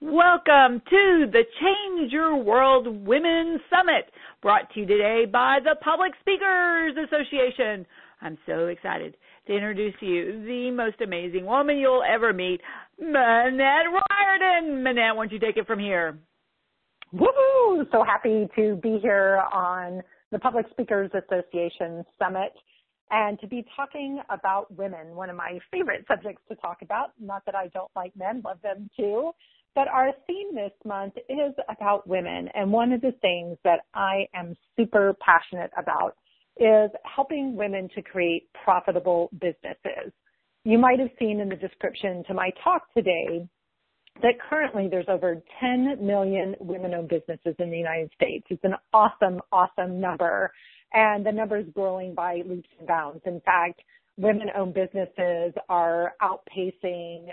Welcome to the Change Your World Women's Summit, brought to you today by the Public Speakers Association. I'm so excited to introduce to you the most amazing woman you'll ever meet, Manette Riordan. Manette, why don't you take it from here? Woohoo! So happy to be here on the Public Speakers Association Summit and to be talking about women, one of my favorite subjects to talk about. Not that I don't like men, love them too. But our theme this month is about women, and one of the things that I am super passionate about is helping women to create profitable businesses. You might have seen in the description to my talk today that currently there's over 10 million women-owned businesses in the United States. It's an awesome, awesome number, and the number is growing by leaps and bounds. In fact, women-owned businesses are outpacing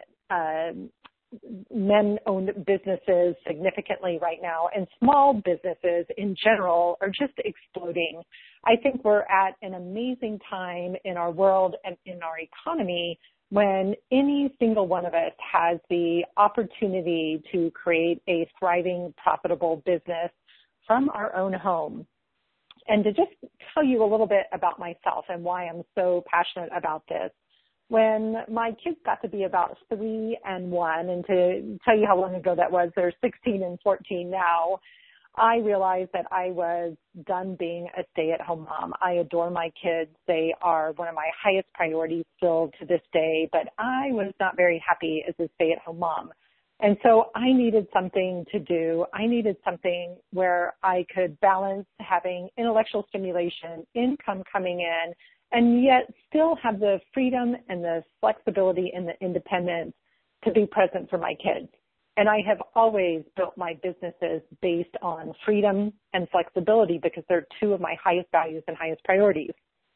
men-owned businesses significantly right now, and small businesses in general are just exploding. I think we're at an amazing time in our world and in our economy when any single one of us has the opportunity to create a thriving, profitable business from our own home. And to just tell you a little bit about myself and why I'm so passionate about this, when my kids got to be about 3 and 1, and to tell you how long ago that was, they're 16 and 14 now, I realized that I was done being a stay-at-home mom. I adore my kids. They are one of my highest priorities still to this day, but I was not very happy as a stay-at-home mom. And so I needed something to do. I needed something where I could balance having intellectual stimulation, income coming in, and yet still have the freedom and the flexibility and the independence to be present for my kids. And I have always built my businesses based on freedom and flexibility because they're two of my highest values and highest priorities.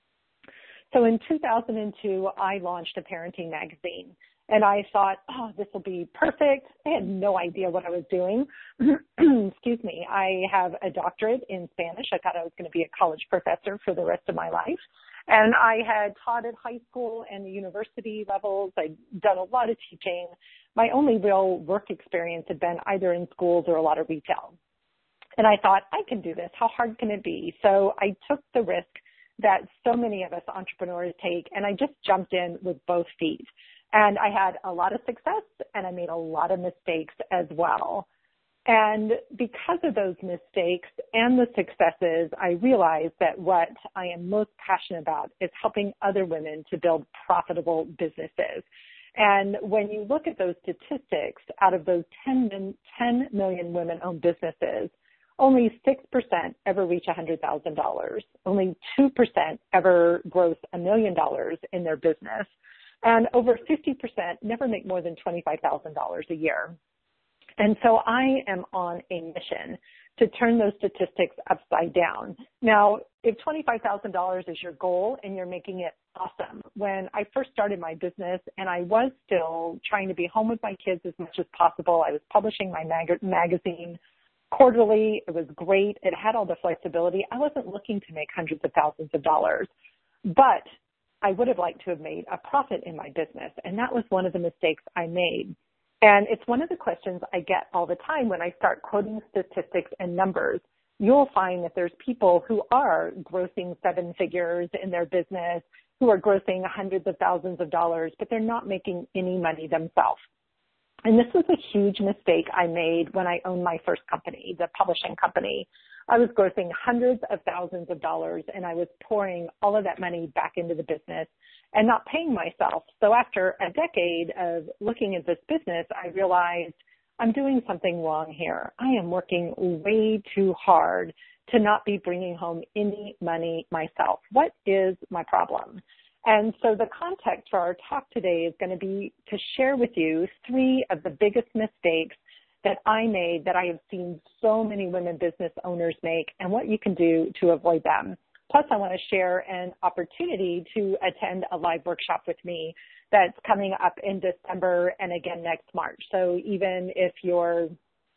So in 2002, I launched a parenting magazine. And I thought, oh, this will be perfect. I had no idea what I was doing. Excuse me. I have a doctorate in Spanish. I thought I was going to be a college professor for the rest of my life. And I had taught at high school and the university levels. I'd done a lot of teaching. My only real work experience had been either in schools or a lot of retail. And I thought, I can do this. How hard can it be? So I took the risk that so many of us entrepreneurs take, and I just jumped in with both feet. And I had a lot of success, and I made a lot of mistakes as well. And because of those mistakes and the successes, I realized that what I am most passionate about is helping other women to build profitable businesses. And when you look at those statistics, out of those 10 million women-owned businesses, only 6% ever reach $100,000. Only 2% ever gross $1 million in their business. And over 50% never make more than $25,000 a year. And so I am on a mission to turn those statistics upside down. Now, if $25,000 is your goal and you're making it, awesome. When I first started my business and I was still trying to be home with my kids as much as possible, I was publishing my magazine quarterly. It was great. It had all the flexibility. I wasn't looking to make hundreds of thousands of dollars, but I would have liked to have made a profit in my business. And that was one of the mistakes I made. And it's one of the questions I get all the time when I start quoting statistics and numbers. You'll find that there's people who are grossing 7 figures in their business, who are grossing hundreds of thousands of dollars, but they're not making any money themselves. And this was a huge mistake I made when I owned my first company, the publishing company. I was grossing hundreds of thousands of dollars, and I was pouring all of that money back into the business and not paying myself. So after a decade of looking at this business, I realized I'm doing something wrong here. I am working way too hard to not be bringing home any money myself. What is my problem? And so the context for our talk today is going to be to share with you 3 of the biggest mistakes that I made that I have seen so many women business owners make and what you can do to avoid them. Plus, I want to share an opportunity to attend a live workshop with me that's coming up in December and again next March. So even if you're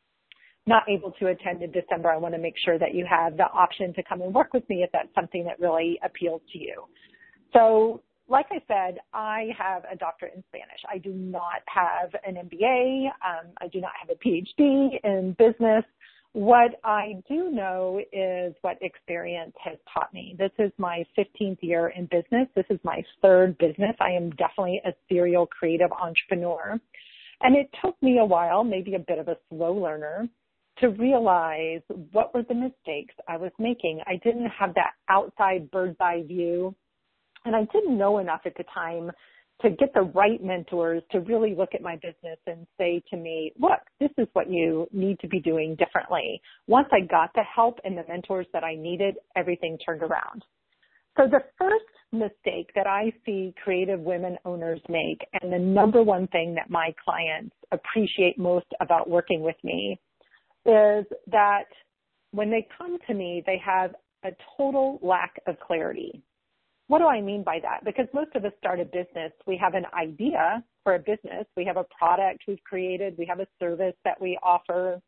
not able to attend in December, I want to make sure that you have the option to come and work with me if that's something that really appeals to you. So like I said, I have a doctorate in Spanish. I do not have an MBA. I do not have a PhD in business. What I do know is what experience has taught me. This is my 15th year in business. This is my third business. I am definitely a serial creative entrepreneur. And it took me a while, maybe a bit of a slow learner, to realize what were the mistakes I was making. I didn't have that outside bird's eye view, and I didn't know enough at the time to get the right mentors to really look at my business and say to me, look, this is what you need to be doing differently. Once I got the help and the mentors that I needed, everything turned around. So the first mistake that I see creative women owners make, and the number one thing that my clients appreciate most about working with me, is that when they come to me, they have a total lack of clarity. What do I mean by that? Because most of us start a business, we have an idea for a business, we have a product we've created, we have a service that we offer,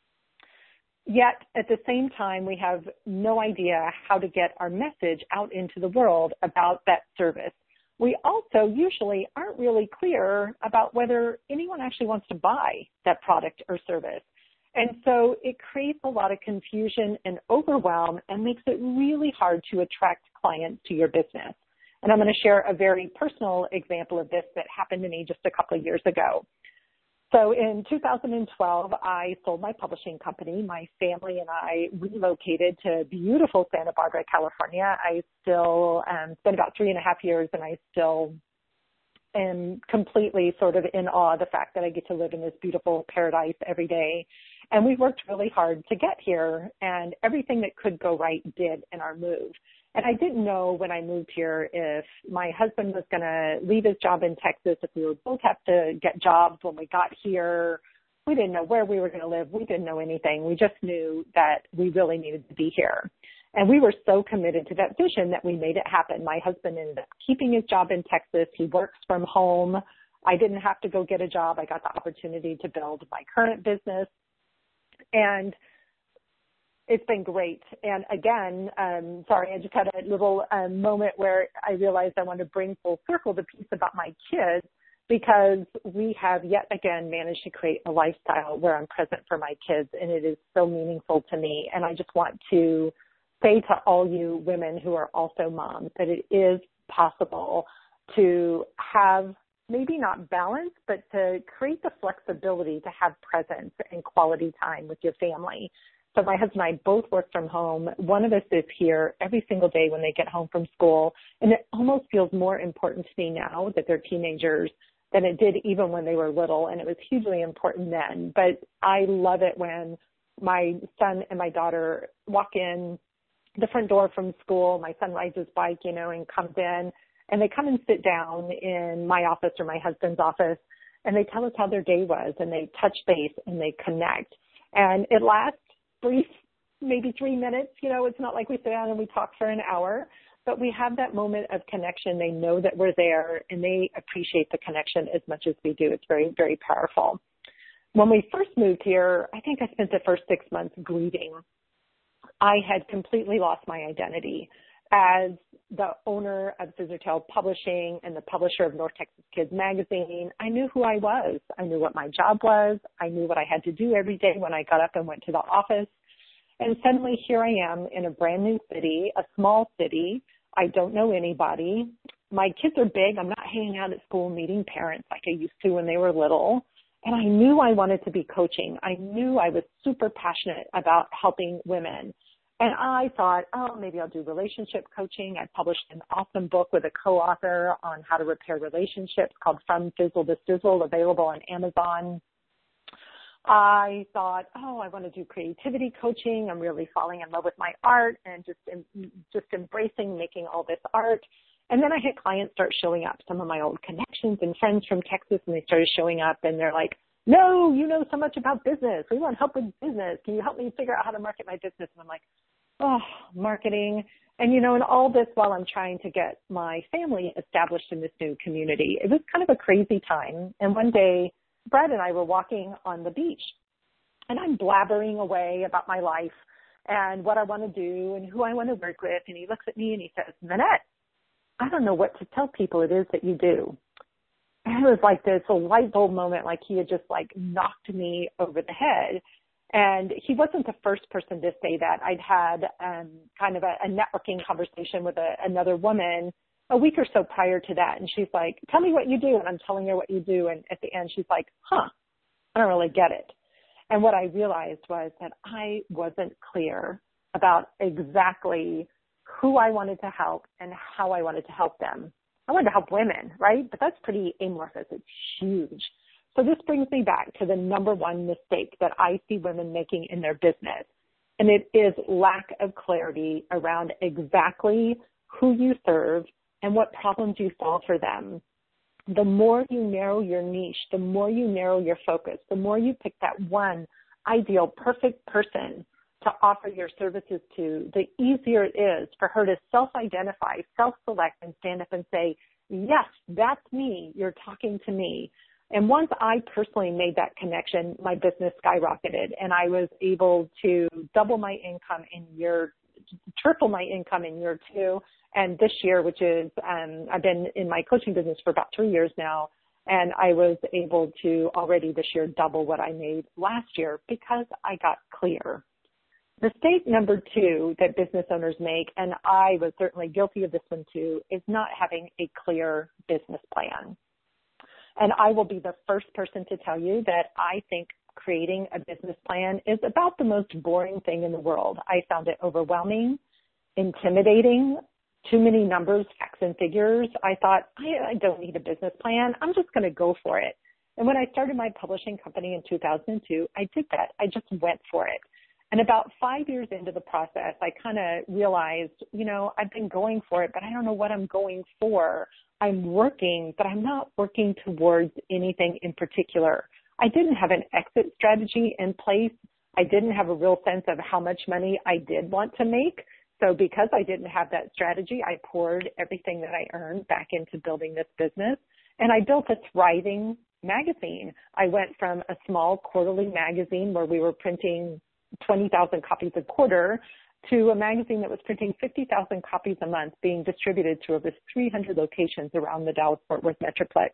yet at the same time we have no idea how to get our message out into the world about that service. We also usually aren't really clear about whether anyone actually wants to buy that product or service. And so it creates a lot of confusion and overwhelm and makes it really hard to attract clients to your business. And I'm going to share a very personal example of this that happened to me just a couple of years ago. So in 2012, I sold my publishing company. My family and I relocated to beautiful Santa Barbara, California. I still spent about 3.5 years, and I still am completely sort of in awe of the fact that I get to live in this beautiful paradise every day. And we worked really hard to get here, and everything that could go right did in our move. And I didn't know when I moved here if my husband was going to leave his job in Texas, if we would both have to get jobs when we got here. We didn't know where we were going to live. We didn't know anything. We just knew that we really needed to be here. And we were so committed to that vision that we made it happen. My husband ended up keeping his job in Texas. He works from home. I didn't have to go get a job. I got the opportunity to build my current business. And it's been great. And again, sorry, I just had a little moment where I realized I wanted to bring full circle the piece about my kids, because we have yet again managed to create a lifestyle where I'm present for my kids, and it is so meaningful to me. And I just want to say to all you women who are also moms that it is possible to have maybe not balance, but to create the flexibility to have presence and quality time with your family. So my husband and I both work from home. One of us is here every single day when they get home from school. And it almost feels more important to me now that they're teenagers than it did even when they were little. And it was hugely important then. But I love it when my son and my daughter walk in the front door from school. My son rides his bike, and comes in. And they come and sit down in my office or my husband's office, and they tell us how their day was, and they touch base and they connect. And it lasts brief, maybe 3 minutes. It's not like we sit down and we talk for an hour, but we have that moment of connection. They know that we're there, and they appreciate the connection as much as we do. It's very, very powerful. When we first moved here, I think I spent the first 6 months grieving. I had completely lost my identity as the owner of Scissortail Publishing and the publisher of North Texas Kids Magazine. I knew who I was. I knew what my job was. I knew what I had to do every day when I got up and went to the office. And suddenly here I am in a brand new city, a small city. I don't know anybody. My kids are big. I'm not hanging out at school meeting parents like I used to when they were little. And I knew I wanted to be coaching. I knew I was super passionate about helping women. And I thought, maybe I'll do relationship coaching. I published an awesome book with a co-author on how to repair relationships called From Fizzle to Sizzle, available on Amazon. I thought, I want to do creativity coaching. I'm really falling in love with my art and just embracing making all this art. And then I had clients start showing up, some of my old connections and friends from Texas, and they started showing up, and they're like, no, you know so much about business. We want help with business. Can you help me figure out how to market my business? And I'm like, marketing. And, and all this while I'm trying to get my family established in this new community. It was kind of a crazy time. And one day, Brad and I were walking on the beach, and I'm blabbering away about my life and what I want to do and who I want to work with. And he looks at me and he says, Manette, I don't know what to tell people it is that you do. And it was like this a light bulb moment, like he had just like knocked me over the head. And he wasn't the first person to say that. I'd had kind of a networking conversation with another woman a week or so prior to that. And she's like, tell me what you do. And I'm telling her what you do. And at the end, she's like, I don't really get it. And what I realized was that I wasn't clear about exactly who I wanted to help and how I wanted to help them. I wanted to help women, right? But that's pretty amorphous. It's huge. So this brings me back to the number one mistake that I see women making in their business. And it is lack of clarity around exactly who you serve and what problems you solve for them. The more you narrow your niche, the more you narrow your focus, the more you pick that one ideal, perfect person to offer your services to, the easier it is for her to self-identify, self-select, and stand up and say, yes, that's me. You're talking to me. And once I personally made that connection, my business skyrocketed, and I was able to double my income triple my income in year 2. And this year, which is, I've been in my coaching business for about 3 years now, and I was able to already this year double what I made last year because I got clear. Mistake number 2 that business owners make, and I was certainly guilty of this one too, is not having a clear business plan. And I will be the first person to tell you that I think creating a business plan is about the most boring thing in the world. I found it overwhelming, intimidating, too many numbers, facts, and figures. I thought, I don't need a business plan. I'm just going to go for it. And when I started my publishing company in 2002, I did that. I just went for it. And about 5 years into the process, I kind of realized, I've been going for it, but I don't know what I'm going for. I'm working, but I'm not working towards anything in particular. I didn't have an exit strategy in place. I didn't have a real sense of how much money I did want to make. So because I didn't have that strategy, I poured everything that I earned back into building this business. And I built a thriving magazine. I went from a small quarterly magazine where we were printing 20,000 copies a quarter to a magazine that was printing 50,000 copies a month, being distributed to over 300 locations around the Dallas-Fort Worth Metroplex.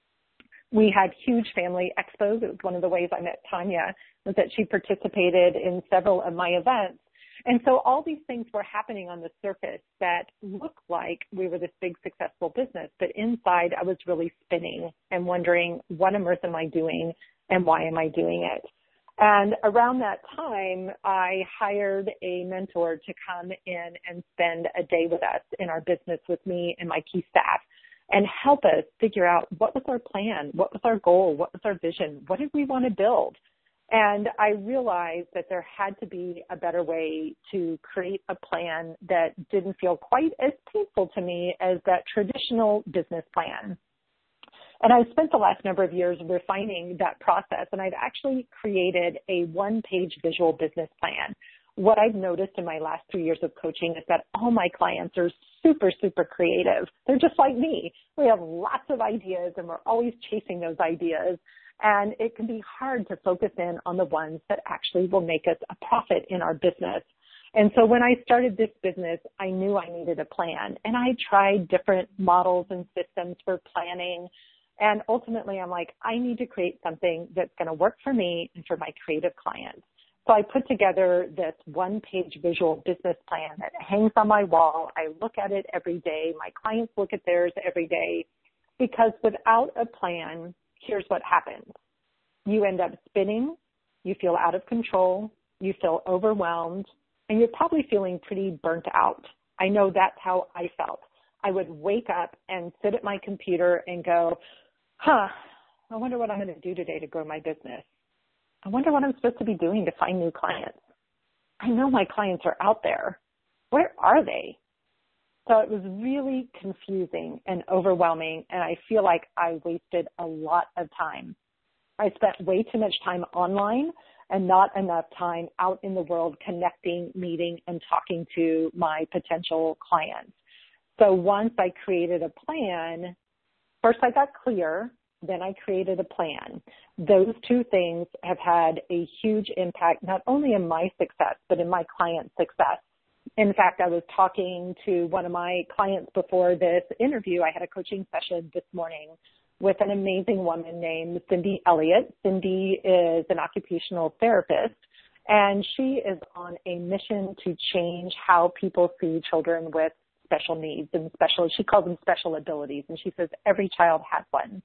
We had huge family expos. It was one of the ways I met Tanya, was that she participated in several of my events. And so all these things were happening on the surface that looked like we were this big successful business, but inside I was really spinning and wondering, what on earth am I doing and why am I doing it? And around that time, I hired a mentor to come in and spend a day with us in our business with me and my key staff and help us figure out what was our plan, what was our goal, what was our vision, what did we want to build? And I realized that there had to be a better way to create a plan that didn't feel quite as painful to me as that traditional business plan. And I've spent the last number of years refining that process, and I've actually created a one-page visual business plan. What I've noticed in my last 3 years of coaching is that all my clients are super, super creative. They're just like me. We have lots of ideas, and we're always chasing those ideas. And it can be hard to focus in on the ones that actually will make us a profit in our business. And so when I started this business, I knew I needed a plan. And I tried different models and systems for planning. And ultimately, I'm like, I need to create something that's going to work for me and for my creative clients. So I put together this one-page visual business plan that hangs on my wall. I look at it every day. My clients look at theirs every day. Because without a plan, here's what happens. You end up spinning, you feel out of control, you feel overwhelmed, and you're probably feeling pretty burnt out. I know that's how I felt. I would wake up and sit at my computer and go, I wonder what I'm going to do today to grow my business. I wonder what I'm supposed to be doing to find new clients. I know my clients are out there. Where are they? So it was really confusing and overwhelming, and I feel like I wasted a lot of time. I spent way too much time online and not enough time out in the world connecting, meeting, and talking to my potential clients. So once I created a plan, first I got clear, then I created a plan. Those two things have had a huge impact, not only in my success, but in my client's success. In fact, I was talking to one of my clients before this interview. I had a coaching session this morning with an amazing woman named Cindy Elliott. Cindy is an occupational therapist, and she is on a mission to change how people see children with special needs and she calls them special abilities, and she says every child has one.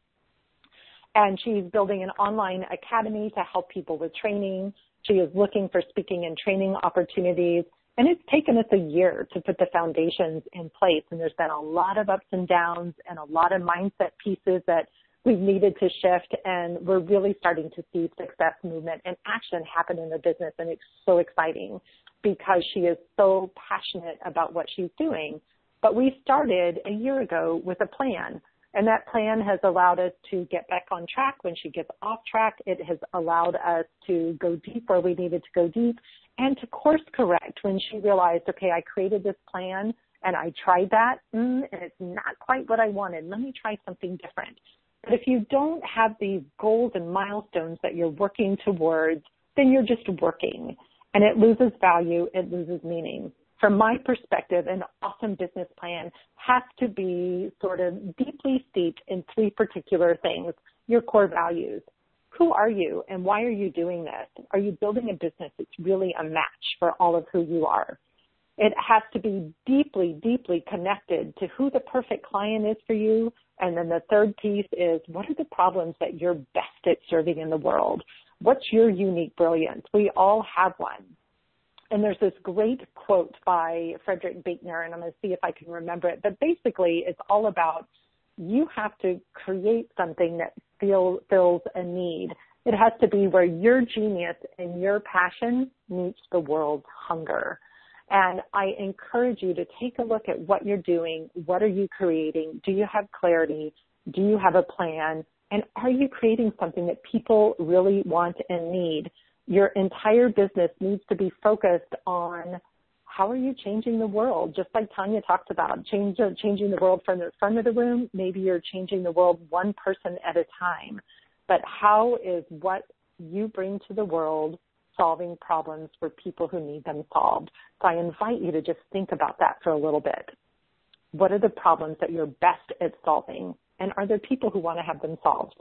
And she's building an online academy to help people with training. She is looking for speaking and training opportunities. And it's taken us a year to put the foundations in place. And there's been a lot of ups and downs and a lot of mindset pieces that we've needed to shift. And we're really starting to see success, movement, and action happen in the business. And it's so exciting because she is so passionate about what she's doing. But we started a year ago with a plan. And that plan has allowed us to get back on track when she gets off track. It has allowed us to go deep where we needed to go deep and to course correct when she realized, okay, I created this plan and I tried that and it's not quite what I wanted. Let me try something different. But if you don't have these goals and milestones that you're working towards, then you're just working and it loses value, it loses meaning. From my perspective, an awesome business plan has to be sort of deeply steeped in three particular things: your core values. Who are you and why are you doing this? Are you building a business that's really a match for all of who you are? It has to be deeply, deeply connected to who the perfect client is for you. And then the third piece is, what are the problems that you're best at serving in the world? What's your unique brilliance? We all have one. And there's this great quote by Frederick Buechner, and I'm going to see if I can remember it. But basically, it's all about you have to create something that fills a need. It has to be where your genius and your passion meets the world's hunger. And I encourage you to take a look at what you're doing. What are you creating? Do you have clarity? Do you have a plan? And are you creating something that people really want and need? Your entire business needs to be focused on how are you changing the world, just like Tanya talked about, changing the world from the front of the room. Maybe you're changing the world one person at a time. But how is what you bring to the world solving problems for people who need them solved? So I invite you to just think about that for a little bit. What are the problems that you're best at solving? And are there people who want to have them solved?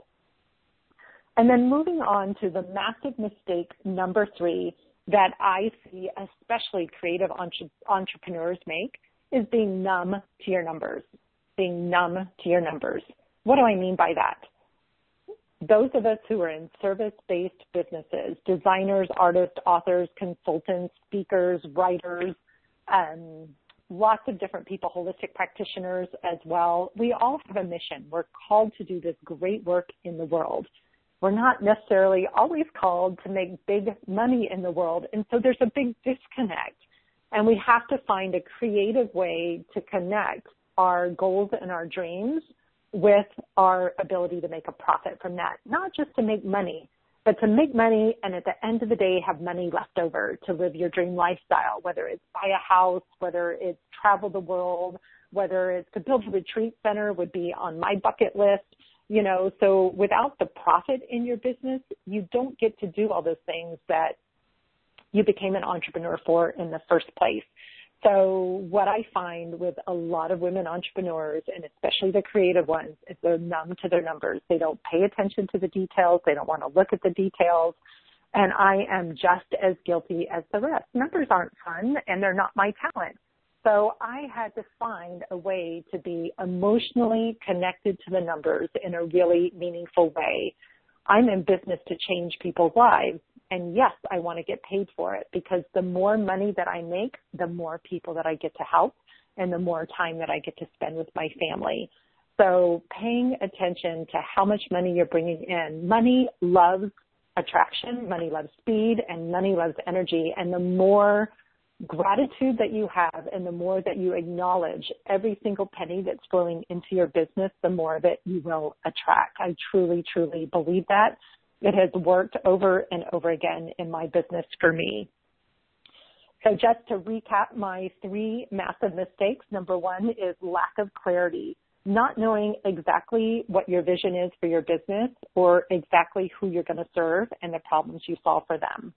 And then moving on to the massive mistake number 3 that I see especially creative entrepreneurs make is being numb to your numbers, being numb to your numbers. What do I mean by that? Those of us who are in service-based businesses, designers, artists, authors, consultants, speakers, writers, lots of different people, holistic practitioners as well, we all have a mission. We're called to do this great work in the world. We're not necessarily always called to make big money in the world, and so there's a big disconnect. And we have to find a creative way to connect our goals and our dreams with our ability to make a profit from that, not just to make money, but to make money and at the end of the day have money left over to live your dream lifestyle, whether it's buy a house, whether it's travel the world, whether it's to build a retreat center would be on my bucket list. You know, so without the profit in your business, you don't get to do all those things that you became an entrepreneur for in the first place. So what I find with a lot of women entrepreneurs, and especially the creative ones, is they're numb to their numbers. They don't pay attention to the details. They don't want to look at the details. And I am just as guilty as the rest. Numbers aren't fun, and they're not my talent. So I had to find a way to be emotionally connected to the numbers in a really meaningful way. I'm in business to change people's lives. And yes, I want to get paid for it because the more money that I make, the more people that I get to help and the more time that I get to spend with my family. So paying attention to how much money you're bringing in. Money loves attraction, money loves speed, and money loves energy. And the more gratitude that you have and the more that you acknowledge every single penny that's flowing into your business, the more of it you will attract. I truly, truly believe that. It has worked over and over again in my business for me. So just to recap my 3 massive mistakes, number 1 is lack of clarity, not knowing exactly what your vision is for your business or exactly who you're going to serve and the problems you solve for them.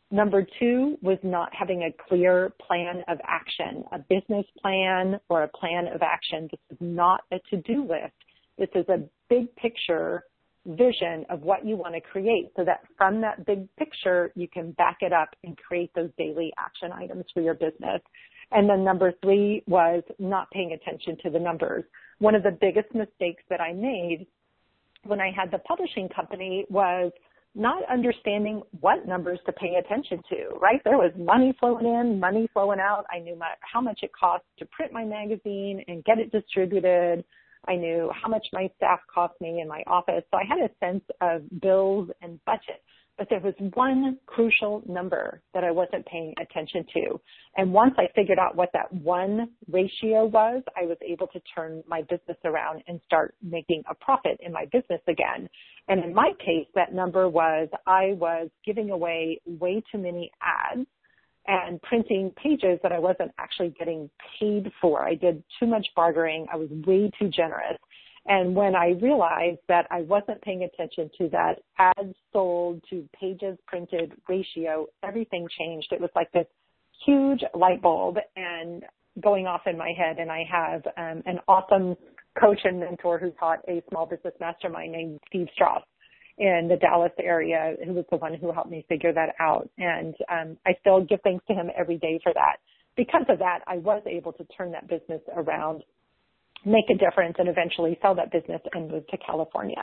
Number 2 was not having a clear plan of action, a business plan or a plan of action. This is not a to-do list. This is a big picture vision of what you want to create so that from that big picture, you can back it up and create those daily action items for your business. And then number 3 was not paying attention to the numbers. One of the biggest mistakes that I made when I had the publishing company was not understanding what numbers to pay attention to, right? There was money flowing in, money flowing out. I knew how much it cost to print my magazine and get it distributed. I knew how much my staff cost me in my office. So I had a sense of bills and budget. But there was one crucial number that I wasn't paying attention to. And once I figured out what that one ratio was, I was able to turn my business around and start making a profit in my business again. And in my case, that number was I was giving away way too many ads and printing pages that I wasn't actually getting paid for. I did too much bartering. I was way too generous. And when I realized that I wasn't paying attention to that ads sold to pages printed ratio, everything changed. It was like this huge light bulb and going off in my head. And I have an awesome coach and mentor who taught a small business mastermind named Steve Strauss in the Dallas area, who was the one who helped me figure that out. And I still give thanks to him every day for that. Because of that, I was able to turn that business around, make a difference, and eventually sell that business and move to California.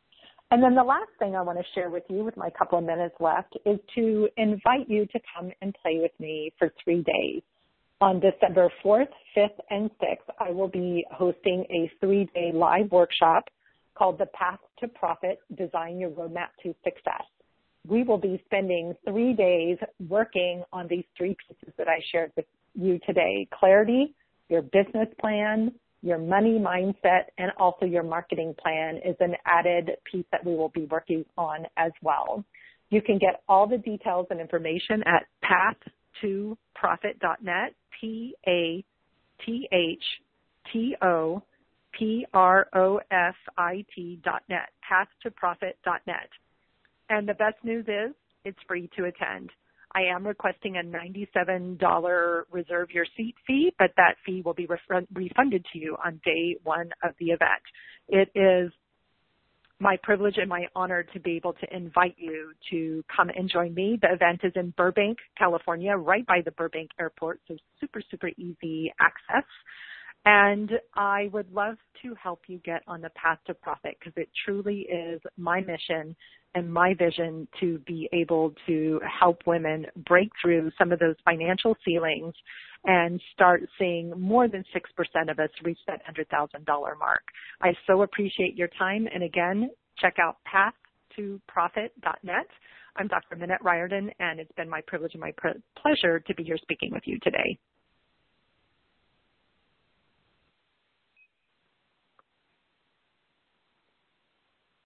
And then the last thing I want to share with you with my couple of minutes left is to invite you to come and play with me for 3 days. On December 4th, 5th, and 6th, I will be hosting a 3-day live workshop called The Path to Profit, Design Your Roadmap to Success. We will be spending 3 days working on these 3 pieces that I shared with you today: clarity, your business plan, your money mindset, and also your marketing plan is an added piece that we will be working on as well. You can get all the details and information at path2profit.net, pathtoprofit.net, pathtoprofit.net. And the best news is it's free to attend. I am requesting a $97 reserve your seat fee, but that fee will be refunded to you on day 1 of the event. It is my privilege and my honor to be able to invite you to come and join me. The event is in Burbank, California, right by the Burbank airport, so super, super easy access. And I would love to help you get on the path to profit, because it truly is my mission and my vision to be able to help women break through some of those financial ceilings and start seeing more than 6% of us reach that $100,000 mark. I so appreciate your time. And again, check out path2profit.net. I'm Dr. Minette Riordan, and it's been my privilege and my pleasure to be here speaking with you today.